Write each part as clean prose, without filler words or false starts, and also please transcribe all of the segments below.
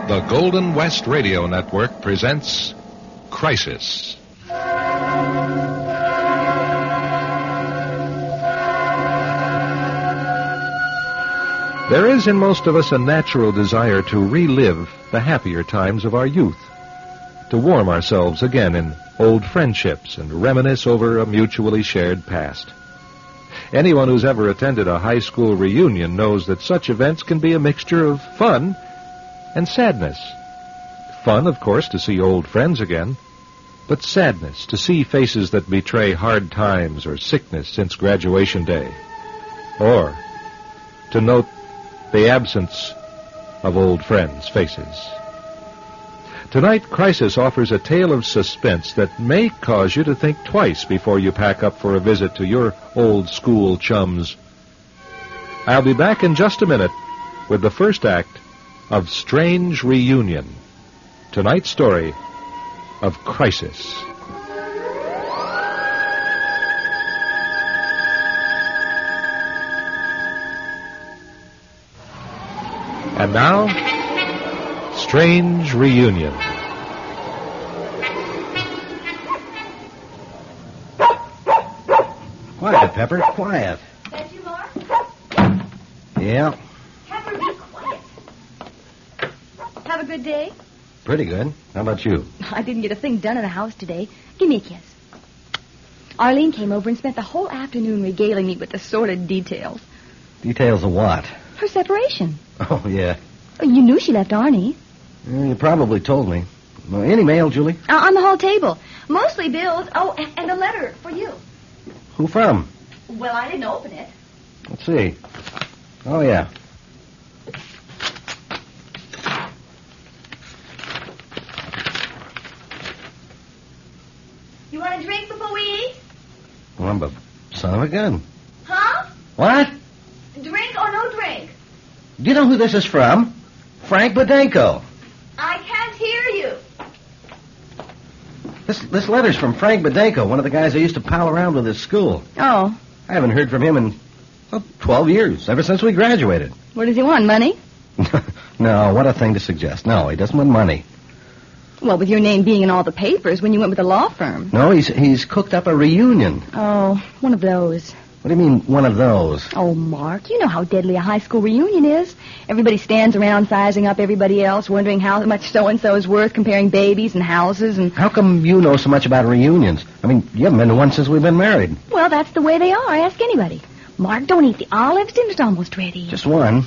The Golden West Radio Network presents Crisis. There is in most of us a natural desire to relive the happier times of our youth, to warm ourselves again in old friendships and reminisce over a mutually shared past. Anyone who's ever attended a high school reunion knows that such events can be a mixture of fun and sadness. Fun, of course, to see old friends again, but sadness to see faces that betray hard times or sickness since graduation day, or to note the absence of old friends' faces. Tonight, Crisis offers a tale of suspense that may cause you to think twice before you pack up for a visit to your old school chums. I'll be back in just a minute with the first act of Strange Reunion, tonight's story of Crisis. And now, Strange Reunion. Quiet, Pepper, quiet. That you, Mark? Yeah, Pepper, be quiet. Have a good day? pretty good. How about you? I didn't get a thing done in the house today. Give me a kiss. Arlene came over and spent the whole afternoon regaling me with the sordid details. Details of what? Her separation. Oh, yeah. You knew she left Arnie. You probably told me. Well, any mail, Julie? On the hall table. Mostly bills. Oh, and a letter for you. Who from? Well, I didn't open it. Let's see. Oh, yeah. You want a drink before we eat? Well, I'm a son of a gun. Huh? What? Drink or no drink? Do you know who this is from? Frank Bodenko. I can't hear you. This letter's from Frank Bodenko, one of the guys I used to pal around with at school. Oh. I haven't heard from him in 12 years, ever since we graduated. What does he want, money? No, what a thing to suggest. No, he doesn't want money. Well, with your name being in all the papers when you went with the law firm. No, he's cooked up a reunion. Oh, one of those. What do you mean, one of those? Oh, Mark, you know how deadly a high school reunion is. Everybody stands around sizing up everybody else, wondering how much so-and-so is worth, comparing babies and houses and... How come you know so much about reunions? I mean, you haven't been to one since we've been married. Well, that's the way they are. Ask anybody. Mark, don't eat the olives. Dinner's almost ready. Just one.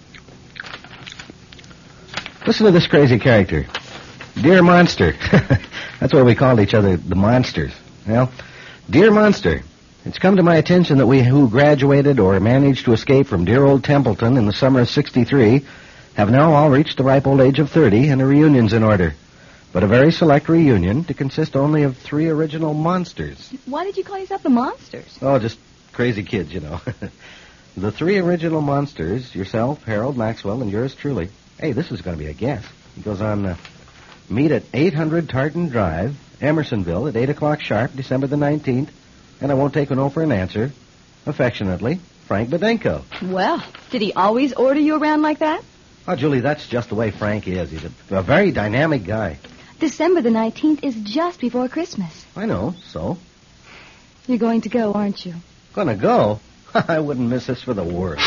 Listen to this crazy character. Dear Monster. That's why we called each other the Monsters. Well, Dear Monster, it's come to my attention that we who graduated or managed to escape from dear old Templeton in the summer of '63 have now all reached the ripe old age of 30, and a reunion's in order. But a very select reunion to consist only of 3 original monsters. Why did you call yourself the Monsters? Oh, just crazy kids, you know. The 3 original monsters, yourself, Harold, Maxwell, and yours truly. Hey, this is going to be a guess. It goes on, meet at 800 Tartan Drive, Emersonville, at 8 o'clock sharp, December the 19th, and I won't take a no for an answer. Affectionately, Frank Bodenko. Well, did he always order you around like that? Oh, Julie, that's just the way Frank is. He's a very dynamic guy. December the 19th is just before Christmas. I know, so. You're going to go, aren't you? Gonna go? I wouldn't miss this for the world.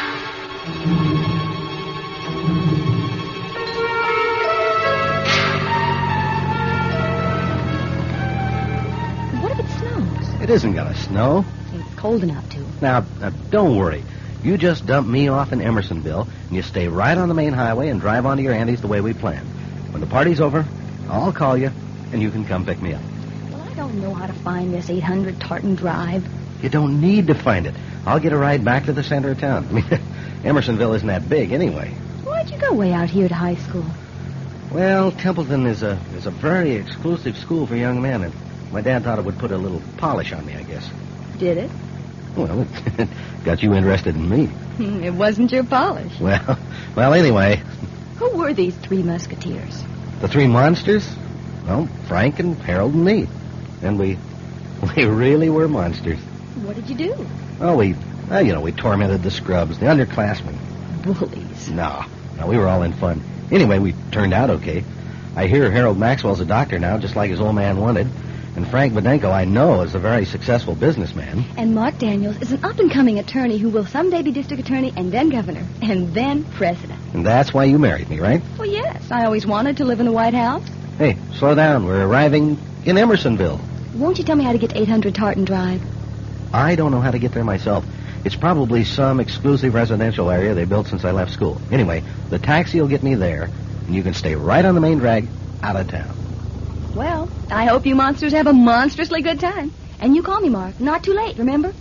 What if it snows? It isn't gonna snow. It's cold enough to. Now, don't worry. You just dump me off in Emersonville, and you stay right on the main highway and drive on to your auntie's the way we planned. When the party's over, I'll call you, and you can come pick me up. Well, I don't know how to find this 800 Tartan Drive. You don't need to find it. I'll get a ride back to the center of town. I mean, Emersonville isn't that big anyway. Why'd you go way out here to high school? Well, Templeton is a very exclusive school for young men, and my dad thought it would put a little polish on me, I guess. Did it? Well, it got you interested in me. It wasn't your polish. Well, anyway. Who were these 3 musketeers? The 3 monsters? Well, Frank and Harold and me. And we really were monsters. What did you do? Oh, we tormented the scrubs, the underclassmen. Bullies. No, Now, we were all in fun. Anyway, we turned out okay. I hear Harold Maxwell's a doctor now, just like his old man wanted. And Frank Bedenko, I know, is a very successful businessman. And Mark Daniels is an up-and-coming attorney who will someday be district attorney and then governor and then president. And that's why you married me, right? Well, yes. I always wanted to live in the White House. Hey, slow down. We're arriving in Emersonville. Won't you tell me how to get to 800 Tartan Drive? I don't know how to get there myself. It's probably some exclusive residential area they built since I left school. Anyway, the taxi will get me there, and you can stay right on the main drag out of town. Well, I hope you monsters have a monstrously good time. And you call me, Mark. Not too late, remember?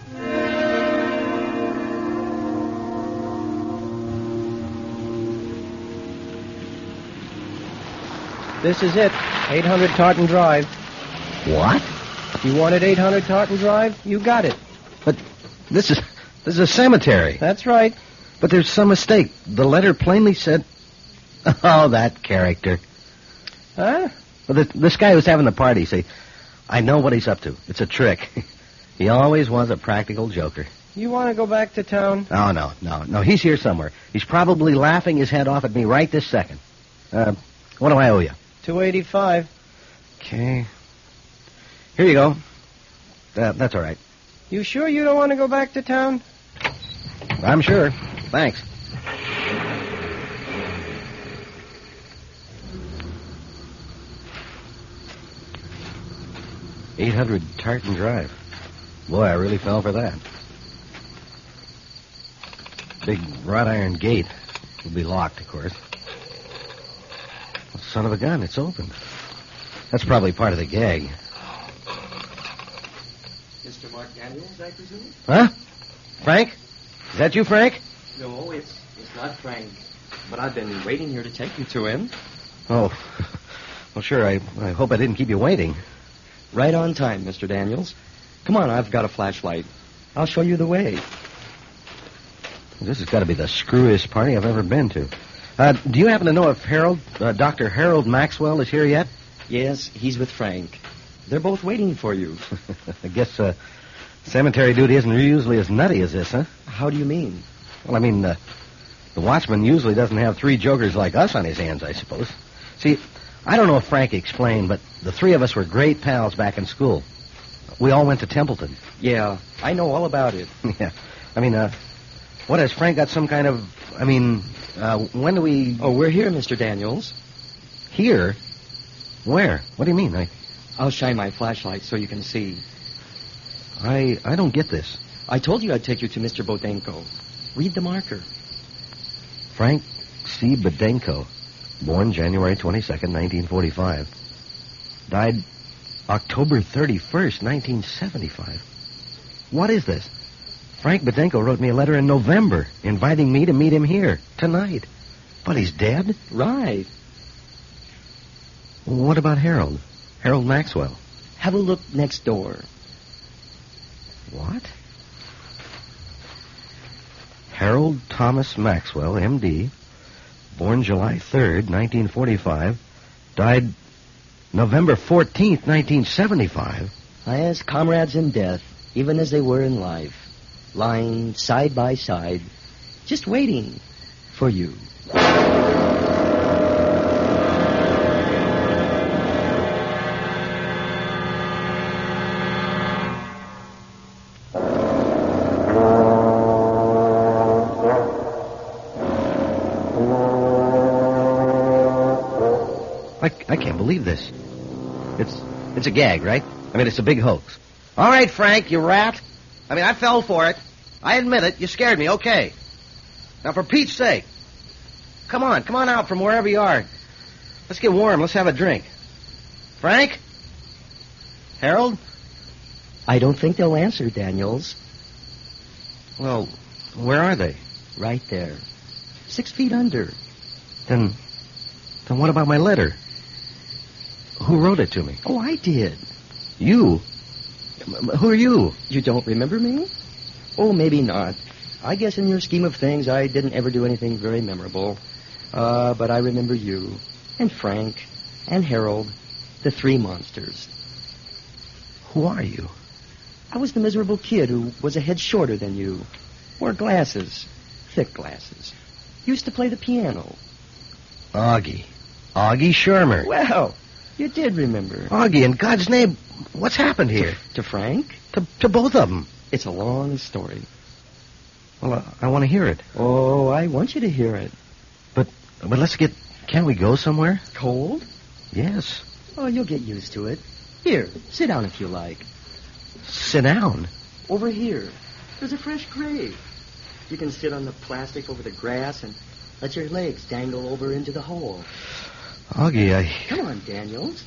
This is it. 800 Tartan Drive. What? You wanted 800 Tartan Drive? You got it. But this is a cemetery. That's right. But there's some mistake. The letter plainly said... Oh, that character. Huh? Well, this guy who's having the party, see, I know what he's up to. It's a trick. He always was a practical joker. You want to go back to town? Oh, no. He's here somewhere. He's probably laughing his head off at me right this second. What do I owe you? $285. Okay. Here you go. That's all right. You sure you don't want to go back to town? I'm sure. Thanks. $800 Tartan Drive. Boy, I really fell for that. Big wrought iron gate. Will be locked, of course. Son of a gun, it's open. That's probably part of the gag. Mr. Mark Daniels, I presume? Huh? Frank? Is that you, Frank? No, it's not Frank. But I've been waiting here to take you to him. Oh, well, sure. I hope I didn't keep you waiting. Right on time, Mr. Daniels. Come on, I've got a flashlight. I'll show you the way. This has got to be the screwiest party I've ever been to. Do you happen to know if Dr. Harold Maxwell is here yet? Yes, he's with Frank. They're both waiting for you. I guess cemetery duty isn't usually as nutty as this, huh? How do you mean? Well, I mean, the watchman usually doesn't have three jokers like us on his hands, I suppose. See, I don't know if Frank explained, but the three of us were great pals back in school. We all went to Templeton. Yeah, I know all about it. Yeah. I mean, what, has Frank got some kind of... when do we... Oh, we're here, Mr. Daniels. Here? Where? What do you mean? I'll shine my flashlight so you can see. I don't get this. I told you I'd take you to Mr. Bodenko. Read the marker. Frank C. Bedenko, born January 22nd, 1945. Died October 31st, 1975. What is this? Frank Bedenko wrote me a letter in November inviting me to meet him here tonight. But he's dead? Right. What about Harold? Harold Maxwell? Have a look next door. What? Harold Thomas Maxwell, M.D., born July 3rd, 1945, died November 14th, 1975. As comrades in death, even as they were in life, lying side by side, just waiting for you. I can't believe this. It's a gag, right? I mean, it's a big hoax. All right, Frank, you rat. I mean, I fell for it. I admit it. You scared me. Okay. Now, for Pete's sake, come on out from wherever you are. Let's get warm. Let's have a drink. Frank? Harold? I don't think they'll answer, Daniels. Well, where are they? Right there. 6 feet under. Then what about my letter? Who wrote it to me? Oh, I did. You? Who are you? You don't remember me? Oh, maybe not. I guess in your scheme of things, I didn't ever do anything very memorable. But I remember you, and Frank, and Harold, the three monsters. Who are you? I was the miserable kid who was a head shorter than you. Wore glasses. Thick glasses. Used to play the piano. Augie. Augie Shermer. Well, you did remember. Augie, in God's name, what's happened here? To Frank? To both of them. It's a long story. Well, I want to hear it. Oh, I want you to hear it. But let's get... Can't we go somewhere? Cold? Yes. Oh, you'll get used to it. Here, sit down if you like. Sit down. Over here. There's a fresh grave. You can sit on the plastic over the grass and let your legs dangle over into the hole. Augie, Come on, Daniels.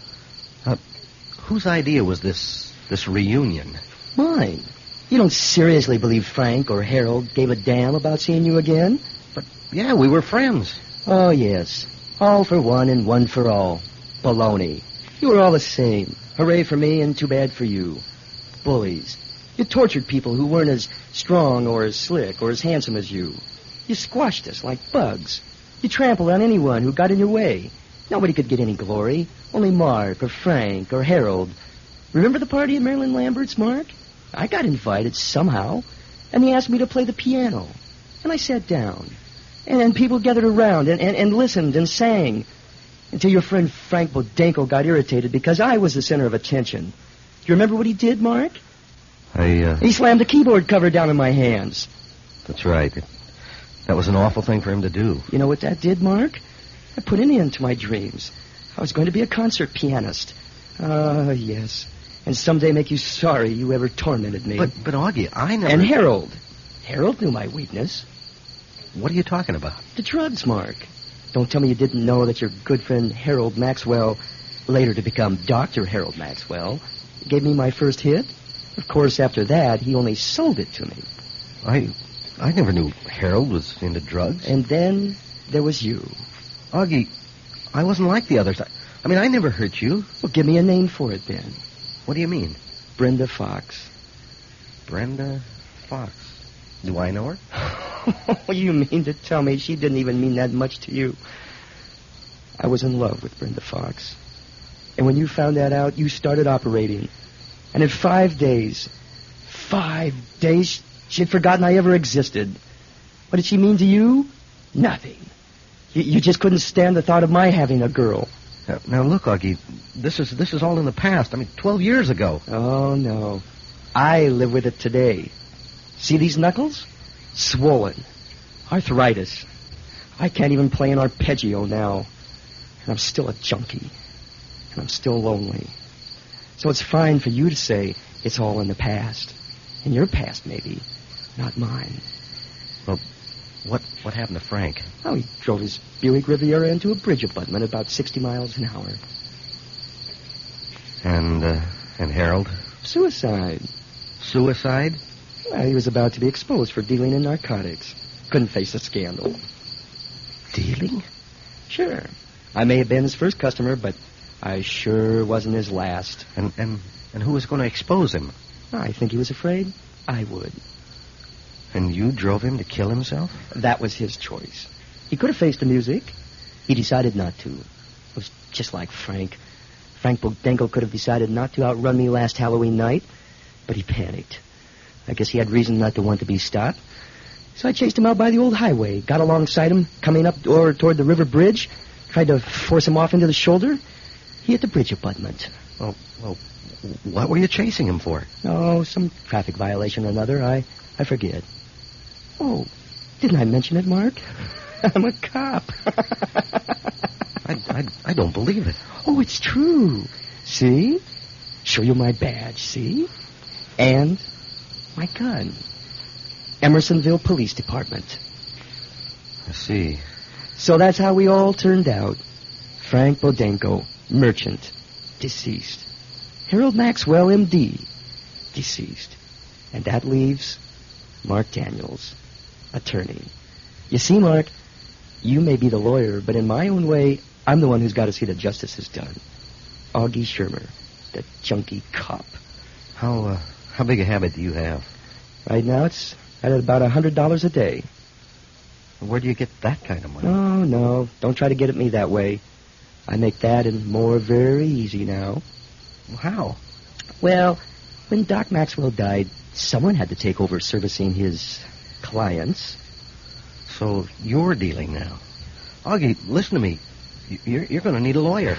Whose idea was this reunion? Mine. You don't seriously believe Frank or Harold gave a damn about seeing you again? But, yeah, we were friends. Oh, yes. All for one and one for all. Baloney. You were all the same. Hooray for me and too bad for you. Bullies. You tortured people who weren't as strong or as slick or as handsome as you. You squashed us like bugs. You trampled on anyone who got in your way. Nobody could get any glory. Only Mark or Frank or Harold. Remember the party at Marilyn Lambert's, Mark? I got invited somehow, and he asked me to play the piano. And I sat down. And people gathered around and listened and sang until your friend Frank Bodenko got irritated because I was the center of attention. Do you remember what he did, Mark? He slammed the keyboard cover down in my hands. That's right. That was an awful thing for him to do. You know what that did, Mark? I put an end to my dreams. I was going to be a concert pianist. Yes. And someday make you sorry you ever tormented me. But Augie, I never... And Harold. Harold knew my weakness. What are you talking about? The drugs, Mark. Don't tell me you didn't know that your good friend Harold Maxwell, later to become Dr. Harold Maxwell, gave me my first hit. Of course, after that, he only sold it to me. I never knew Harold was into drugs. And then there was you. Augie, I wasn't like the others. I mean, I never hurt you. Well, give me a name for it then. What do you mean? Brenda Fox. Brenda Fox. Do I know her? Oh, you mean to tell me she didn't even mean that much to you? I was in love with Brenda Fox. And when you found that out, you started operating. And in 5 days, she had forgotten I ever existed. What did she mean to you? Nothing. You just couldn't stand the thought of my having a girl. Now look, Augie, this is all in the past. I mean, 12 years ago. Oh, no. I live with it today. See these knuckles? Swollen. Arthritis. I can't even play an arpeggio now. And I'm still a junkie. And I'm still lonely. So it's fine for you to say it's all in the past. In your past, maybe. Not mine. Well, what happened to Frank? Oh, he drove his Buick Riviera into a bridge abutment about 60 miles an hour. And Harold? Suicide. Suicide? Well, he was about to be exposed for dealing in narcotics. Couldn't face a scandal. Dealing? Sure. I may have been his first customer, but I sure wasn't his last. And who was going to expose him? I think he was afraid I would. And you drove him to kill himself? That was his choice. He could have faced the music. He decided not to. It was just like Frank. Frank Bodenko could have decided not to outrun me last Halloween night, but he panicked. I guess he had reason not to want to be stopped. So I chased him out by the old highway, got alongside him, coming up toward the river bridge, tried to force him off into the shoulder. He hit the bridge abutment. Well, what were you chasing him for? Oh, some traffic violation or another. I forget. Oh, didn't I mention it, Mark? I'm a cop. I don't believe it. Oh, it's true. See? Show you my badge, see? And my gun. Emersonville Police Department. I see. So that's how we all turned out. Frank Bodenko, merchant, deceased. Harold Maxwell, M.D., deceased. And that leaves Mark Daniels, attorney. You see, Mark, you may be the lawyer, but in my own way, I'm the one who's got to see that justice is done. Augie Shermer, the junkie cop. How big a habit do you have? Right now, it's at about $100 a day. Where do you get that kind of money? Oh, no. Don't try to get at me that way. I make that and more very easy now. How? Well, when Doc Maxwell died, someone had to take over servicing his clients. So you're dealing now. Augie, listen to me. You're going to need a lawyer.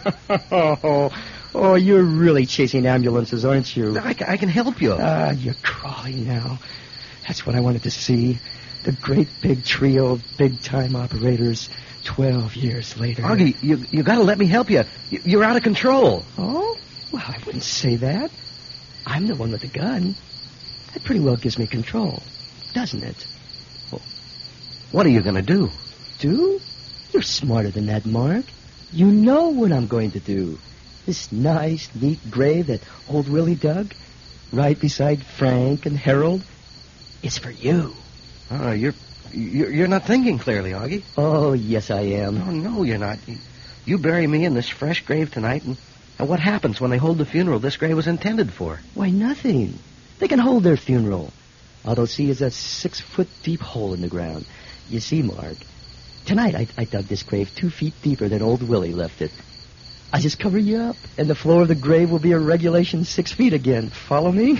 Oh, you're really chasing ambulances, aren't you? I can help you. You're crawling now. That's what I wanted to see. The great big trio of big-time operators 12 years later. Augie, you got to let me help you. You're out of control. Oh? Well, I wouldn't say that. I'm the one with the gun. That pretty well gives me control, doesn't it? Well, what are you going to do? Do? You're smarter than that, Mark. You know what I'm going to do. This nice, neat grave that old Willie dug, right beside Frank and Harold, is for you. Oh, you're not thinking clearly, Augie. Oh, yes, I am. Oh, no, you're not. You bury me in this fresh grave tonight, and what happens when they hold the funeral this grave was intended for? Why, nothing. They can hold their funeral. All they'll see is a 6-foot deep hole in the ground. You see, Mark, tonight I dug this grave 2 feet deeper than old Willie left it. I just cover you up, and the floor of the grave will be a regulation 6 feet again. Follow me?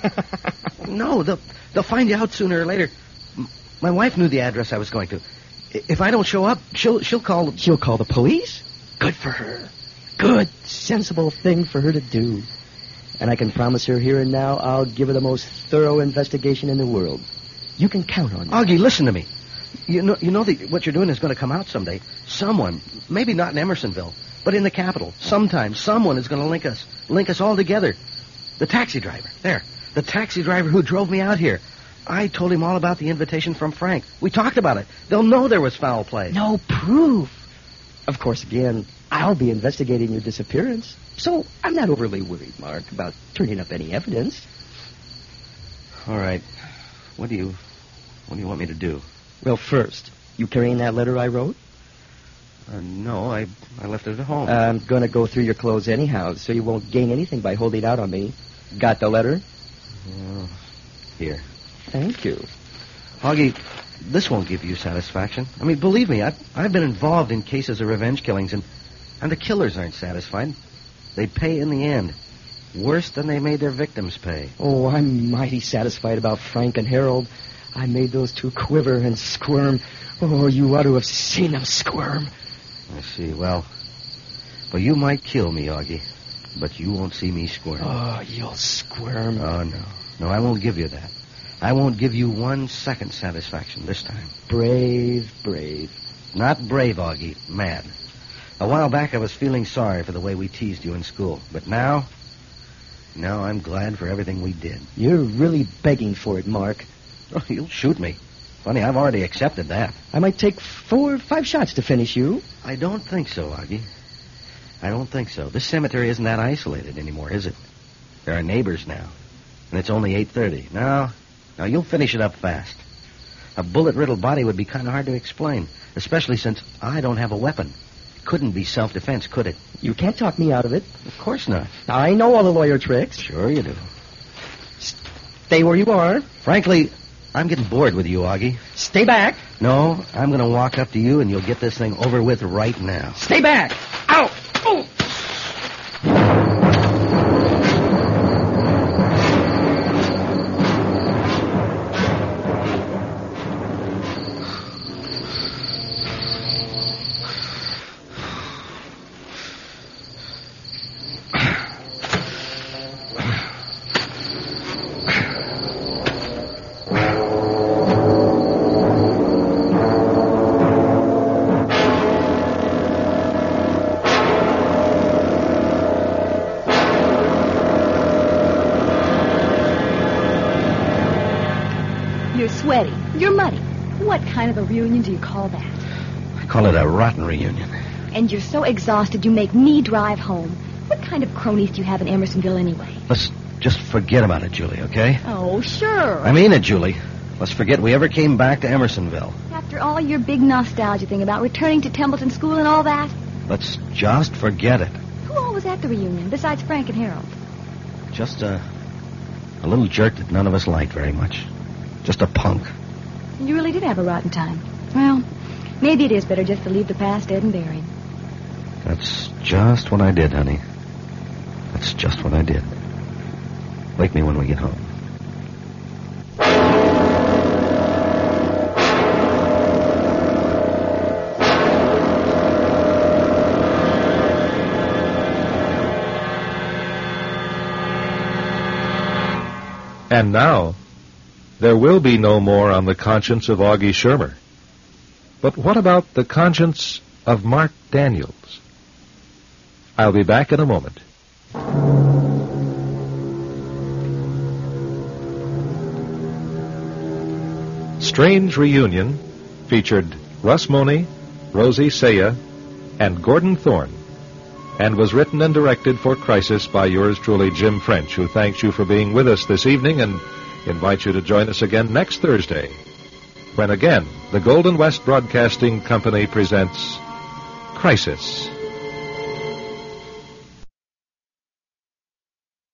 No, they'll find you out sooner or later. My wife knew the address I was going to. If I don't show up, she'll call... She'll call the police? Good for her. Good, sensible thing for her to do. And I can promise her here and now I'll give her the most thorough investigation in the world. You can count on that. Augie, listen to me. You know that what you're doing is going to come out someday. Someone, maybe not in Emersonville, but in the capital, sometime, someone is going to link us all together. The taxi driver, the taxi driver who drove me out here. I told him all about the invitation from Frank. We talked about it. They'll know there was foul play. No proof. Of course, again, I'll be investigating your disappearance. So I'm not overly worried, Mark, about turning up any evidence. All right. What do you want me to do? Well, first, you carrying that letter I wrote? No, I left it at home. I'm going to go through your clothes anyhow, so you won't gain anything by holding out on me. Got the letter? Here. Thank you. Augie, this won't give you satisfaction. I mean, believe me, I've been involved in cases of revenge killings, and the killers aren't satisfied. They pay in the end. Worse than they made their victims pay. Oh, I'm mighty satisfied about Frank and Harold. I made those two quiver and squirm. Oh, you ought to have seen them squirm. I see. Well, you might kill me, Augie, but you won't see me squirm. Oh, you'll squirm. Oh, no. No, I won't give you that. I won't give you 1 second satisfaction this time. Brave, brave. Not brave, Augie. Mad. A while back I was feeling sorry for the way we teased you in school. But now I'm glad for everything we did. You're really begging for it, Mark. Oh, you'll shoot me. Funny, I've already accepted that. I might take 4 or 5 shots to finish you. I don't think so, Augie. I don't think so. This cemetery isn't that isolated anymore, is it? There are neighbors now. And it's only 8:30. Now you'll finish it up fast. A bullet-riddled body would be kind of hard to explain, especially since I don't have a weapon. It couldn't be self-defense, could it? You can't talk me out of it. Of course not. I know all the lawyer tricks. Sure you do. Stay where you are. Frankly, I'm getting bored with you, Augie. Stay back. No, I'm going to walk up to you and you'll get this thing over with right now. Stay back. Ow! Oh! You're sweaty. You're muddy. What kind of a reunion do you call that? I call it a rotten reunion. And you're so exhausted you make me drive home. What kind of cronies do you have in Emersonville anyway? Let's just forget about it, Julie, okay? Oh, sure. I mean it, Julie. Let's forget we ever came back to Emersonville. After all your big nostalgia thing about returning to Templeton School and all that? Let's just forget it. Who all was at the reunion besides Frank and Harold? Just a little jerk that none of us liked very much. Just a punk. You really did have a rotten time. Well, maybe it is better just to leave the past dead and buried. That's just what I did, honey. That's just what I did. Wake me when we get home. And now, there will be no more on the conscience of Augie Shermer. But what about the conscience of Mark Daniels? I'll be back in a moment. Strange Reunion featured Russ Money, Rosie Saya, and Gordon Thorne, and was written and directed for Crisis by yours truly, Jim French, who thanks you for being with us this evening and invites you to join us again next Thursday, when again the Golden West Broadcasting Company presents Crisis.